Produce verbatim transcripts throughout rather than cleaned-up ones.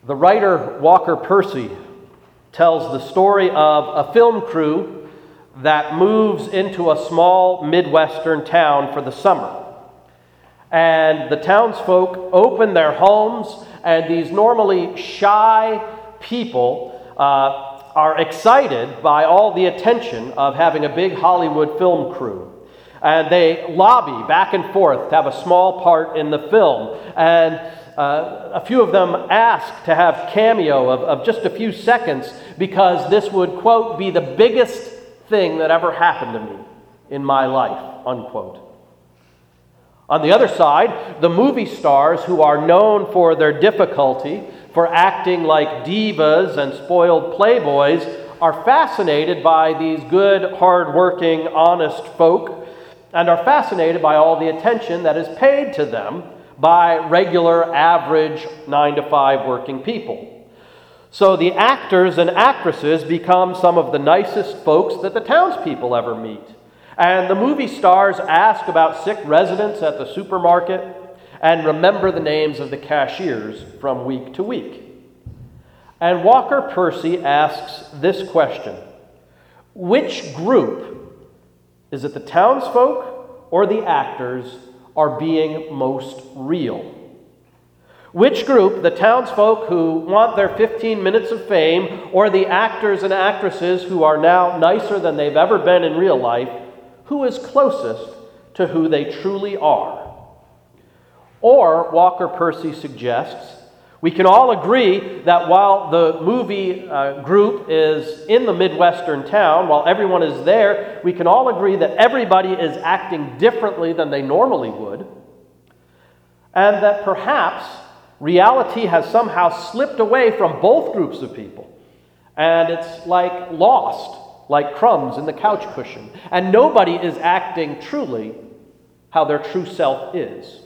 The writer Walker Percy tells the story of a film crew that moves into a small Midwestern town for the summer. And the townsfolk open their homes, and these normally shy people uh, are excited by all the attention of having a big Hollywood film crew. And they lobby back and forth to have a small part in the film. And uh, a few of them ask to have cameo of, of just a few seconds because this would, quote, be the biggest thing that ever happened to me in my life, unquote. On the other side, the movie stars who are known for their difficulty, for acting like divas and spoiled playboys, are fascinated by these good, hard-working, honest folk, and are fascinated by all the attention that is paid to them by regular, average, nine to five working people. So the actors and actresses become some of the nicest folks that the townspeople ever meet. And the movie stars ask about sick residents at the supermarket and remember the names of the cashiers from week to week. And Walker Percy asks this question: which group, is it the townsfolk or the actors, are being most real? Which group, the townsfolk who want their fifteen minutes of fame, or the actors and actresses who are now nicer than they've ever been in real life, who is closest to who they truly are? Or, Walker Percy suggests, we can all agree that while the movie uh, group is in the Midwestern town, while everyone is there, we can all agree that everybody is acting differently than they normally would, and that perhaps reality has somehow slipped away from both groups of people, and it's like lost, like crumbs in the couch cushion, and nobody is acting truly how their true self is.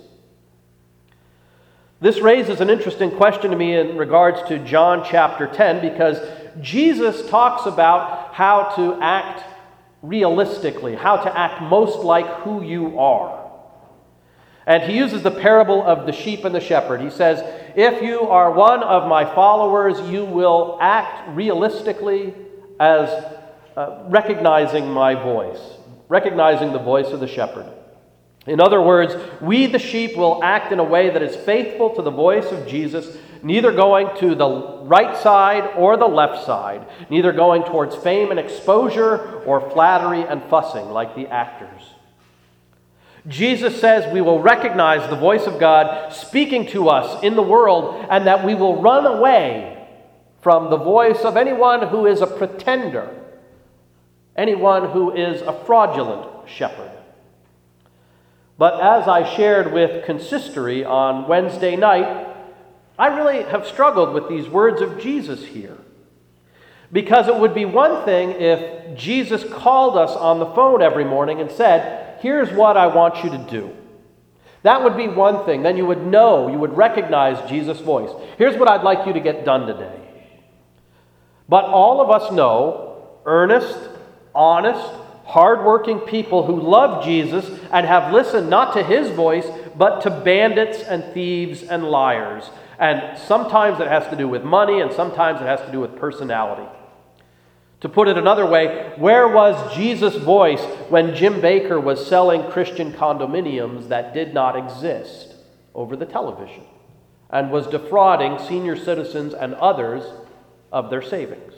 This raises an interesting question to me in regards to John chapter ten, because Jesus talks about how to act realistically, how to act most like who you are. And he uses the parable of the sheep and the shepherd. He says, if you are one of my followers, you will act realistically as Uh, recognizing my voice, recognizing the voice of the shepherd. In other words, we the sheep will act in a way that is faithful to the voice of Jesus, neither going to the right side or the left side, neither going towards fame and exposure or flattery and fussing like the actors. Jesus says we will recognize the voice of God speaking to us in the world, and that we will run away from the voice of anyone who is a pretender, anyone who is a fraudulent shepherd. But as I shared with consistory on Wednesday night, I really have struggled with these words of Jesus here. Because it would be one thing if Jesus called us on the phone every morning and said, here's what I want you to do. That would be one thing. Then you would know, you would recognize Jesus' voice. Here's what I'd like you to get done today. But all of us know earnest, honest, hardworking people who love Jesus and have listened not to his voice, but to bandits and thieves and liars. And sometimes it has to do with money, and sometimes it has to do with personality. To put it another way, where was Jesus' voice when Jim Baker was selling Christian condominiums that did not exist over the television, and was defrauding senior citizens and others of their savings?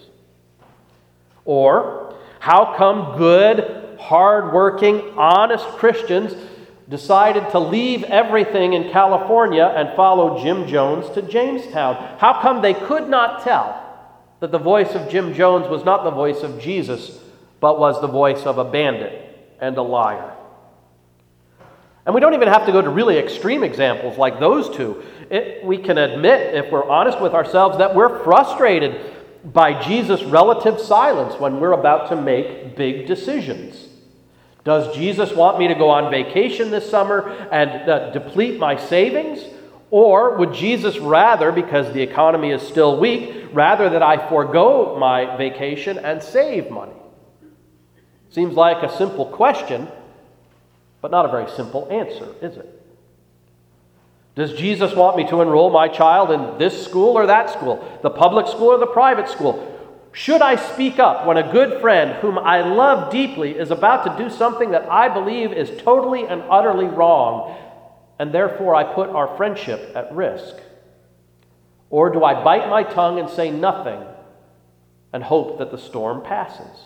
Or, how come good, hard-working, honest Christians decided to leave everything in California and follow Jim Jones to Jamestown? How come they could not tell that the voice of Jim Jones was not the voice of Jesus, but was the voice of a bandit and a liar? And we don't even have to go to really extreme examples like those two. It, we can admit, if we're honest with ourselves, that we're frustrated by Jesus' relative silence when we're about to make big decisions. Does Jesus want me to go on vacation this summer and uh, deplete my savings? Or would Jesus rather, because the economy is still weak, rather that I forego my vacation and save money? Seems like a simple question, but not a very simple answer, is it? Does Jesus want me to enroll my child in this school or that school, the public school or the private school? Should I speak up when a good friend whom I love deeply is about to do something that I believe is totally and utterly wrong, and therefore I put our friendship at risk? Or do I bite my tongue and say nothing and hope that the storm passes?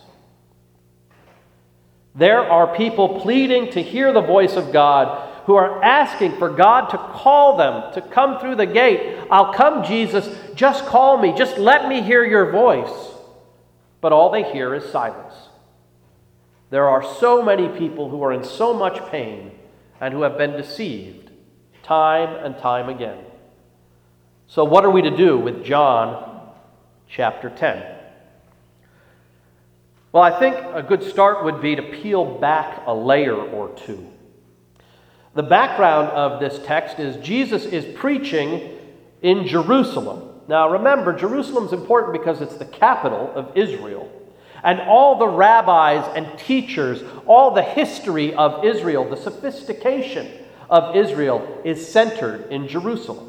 There are people pleading to hear the voice of God, who are asking for God to call them, to come through the gate. I'll come, Jesus, just call me, just let me hear your voice. But all they hear is silence. There are so many people who are in so much pain and who have been deceived time and time again. So what are we to do with John chapter ten? Well, I think a good start would be to peel back a layer or two. The background of this text is Jesus is preaching in Jerusalem. Now remember, Jerusalem's important because it's the capital of Israel. And all the rabbis and teachers, all the history of Israel, the sophistication of Israel is centered in Jerusalem.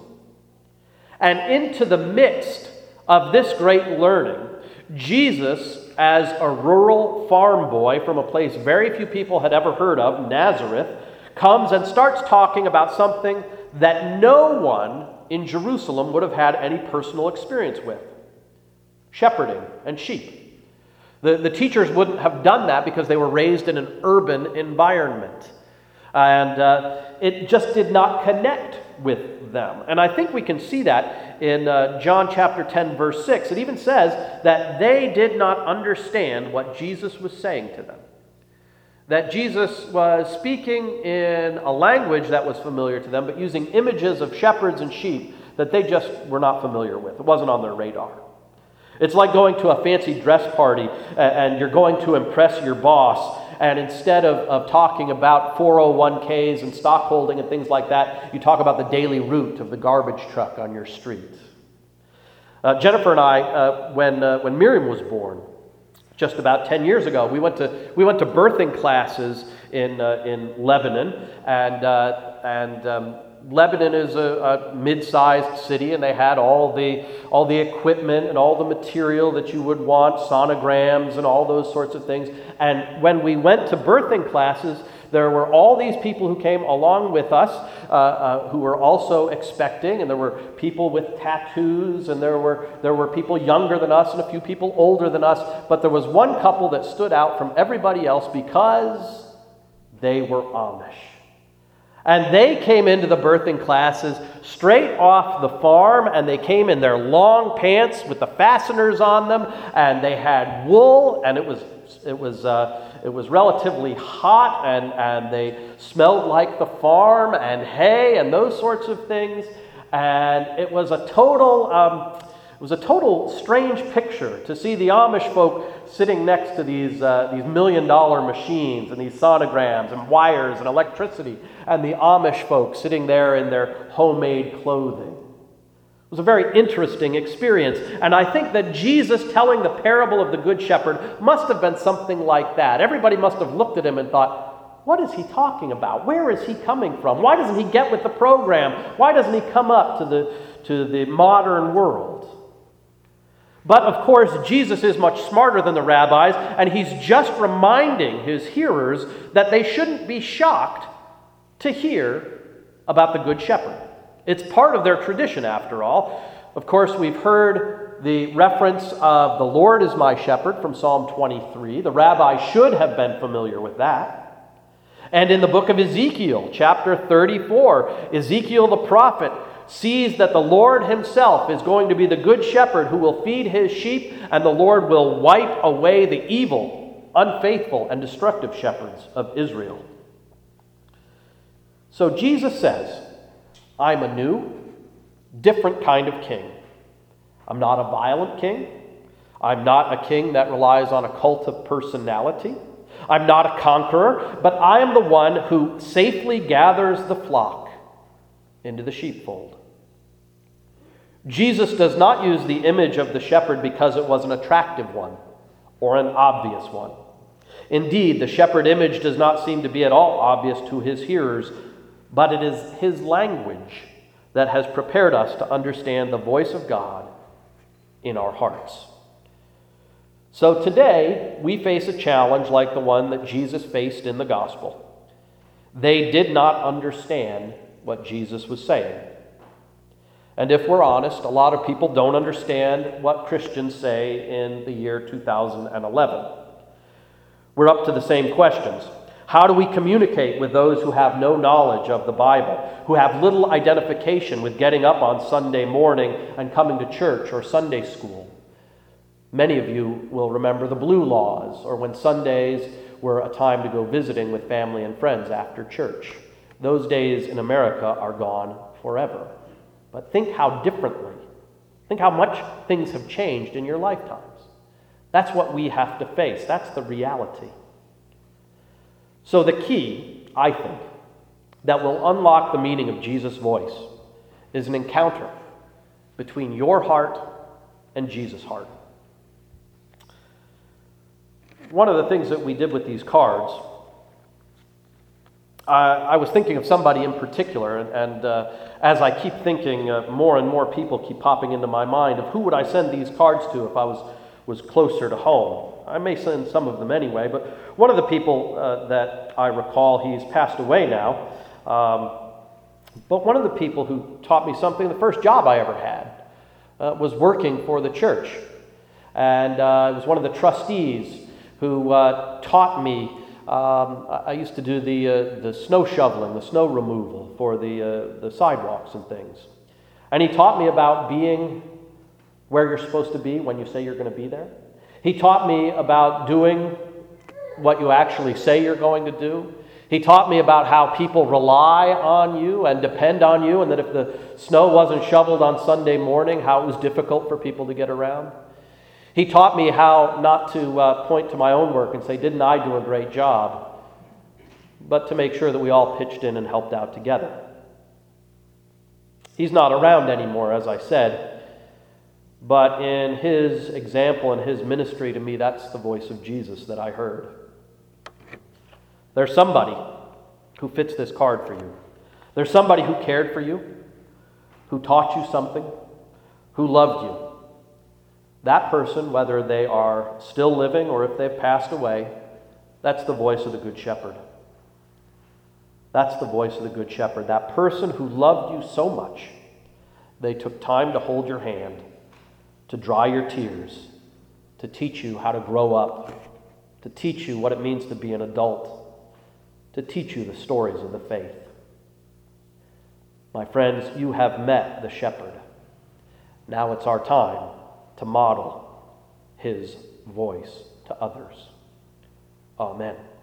And into the midst of this great learning, Jesus, as a rural farm boy from a place very few people had ever heard of, Nazareth, comes and starts talking about something that no one in Jerusalem would have had any personal experience with: shepherding and sheep. The, the teachers wouldn't have done that because they were raised in an urban environment. And uh, it just did not connect with them. And I think we can see that in uh, John chapter ten, verse six. It even says that they did not understand what Jesus was saying to them. That Jesus was speaking in a language that was familiar to them, but using images of shepherds and sheep that they just were not familiar with. It wasn't on their radar. It's like going to a fancy dress party and you're going to impress your boss, and instead of, of talking about four oh one k's and stockholding and things like that, you talk about the daily route of the garbage truck on your street. Uh, Jennifer and I, uh, when uh, when Miriam was born, just about ten years ago, we went to we went to birthing classes in uh, in Lebanon, and uh, and um, Lebanon is a, a mid-sized city, and they had all the all the equipment and all the material that you would want, sonograms and all those sorts of things. And when we went to birthing classes, there were all these people who came along with us, uh, uh, who were also expecting, and there were people with tattoos, and there were there were people younger than us, and a few people older than us. But there was one couple that stood out from everybody else because they were Amish. And they came into the birthing classes straight off the farm, and they came in their long pants with the fasteners on them, and they had wool, and it was it was uh, it was relatively hot, and, and they smelled like the farm and hay and those sorts of things. And it was a total um, it was a total strange picture to see the Amish folk sitting next to these uh, these million dollar machines and these sonograms and wires and electricity, and the Amish folk sitting there in their homemade clothing. It was a very interesting experience, and I think that Jesus telling the parable of the Good Shepherd must have been something like that. Everybody must have looked at him and thought, what is he talking about? Where is he coming from? Why doesn't he get with the program? Why doesn't he come up to the to the modern world? But of course, Jesus is much smarter than the rabbis, and he's just reminding his hearers that they shouldn't be shocked to hear about the Good Shepherd. It's part of their tradition, after all. Of course, we've heard the reference of the Lord is my shepherd from Psalm twenty-three. The rabbi should have been familiar with that. And in the book of Ezekiel, chapter thirty-four, Ezekiel the prophet sees that the Lord himself is going to be the good shepherd who will feed his sheep, and the Lord will wipe away the evil, unfaithful, and destructive shepherds of Israel. So Jesus says, I'm a new, different kind of king. I'm not a violent king. I'm not a king that relies on a cult of personality. I'm not a conqueror, but I am the one who safely gathers the flock into the sheepfold. Jesus does not use the image of the shepherd because it was an attractive one or an obvious one. Indeed, the shepherd image does not seem to be at all obvious to his hearers, but it is his language that has prepared us to understand the voice of God in our hearts. So today, we face a challenge like the one that Jesus faced in the gospel. They did not understand what Jesus was saying. And if we're honest, a lot of people don't understand what Christians say in the year two thousand eleven. We're up to the same questions. How do we communicate with those who have no knowledge of the Bible, who have little identification with getting up on Sunday morning and coming to church or Sunday school? Many of you will remember the Blue Laws, or when Sundays were a time to go visiting with family and friends after church. Those days in America are gone forever. But think how differently, think how much things have changed in your lifetimes. That's what we have to face. That's the reality. So the key, I think, that will unlock the meaning of Jesus' voice is an encounter between your heart and Jesus' heart. One of the things that we did with these cards, uh, I was thinking of somebody in particular, and, and uh, as I keep thinking, uh, more and more people keep popping into my mind of who would I send these cards to if I was, was closer to home. I may send some of them anyway, but one of the people uh, that I recall, he's passed away now, um, but one of the people who taught me something, the first job I ever had, uh, was working for the church. And uh, it was one of the trustees who uh, taught me. Um, I used to do the uh, the snow shoveling, the snow removal for the uh, the sidewalks and things. And he taught me about being where you're supposed to be when you say you're going to be there. He taught me about doing what you actually say you're going to do. He taught me about how people rely on you and depend on you, and that if the snow wasn't shoveled on Sunday morning, how it was difficult for people to get around. He taught me how not to uh, point to my own work and say, didn't I do a great job? But to make sure that we all pitched in and helped out together. He's not around anymore, as I said, but in his example and his ministry to me, that's the voice of Jesus that I heard. There's somebody who fits this card for you. There's somebody who cared for you, who taught you something, who loved you. That person, whether they are still living or if they've passed away, that's the voice of the Good Shepherd. That's the voice of the Good Shepherd. That person who loved you so much, they took time to hold your hand, to dry your tears, to teach you how to grow up, to teach you what it means to be an adult, to teach you the stories of the faith. My friends, you have met the shepherd. Now it's our time to model his voice to others. Amen.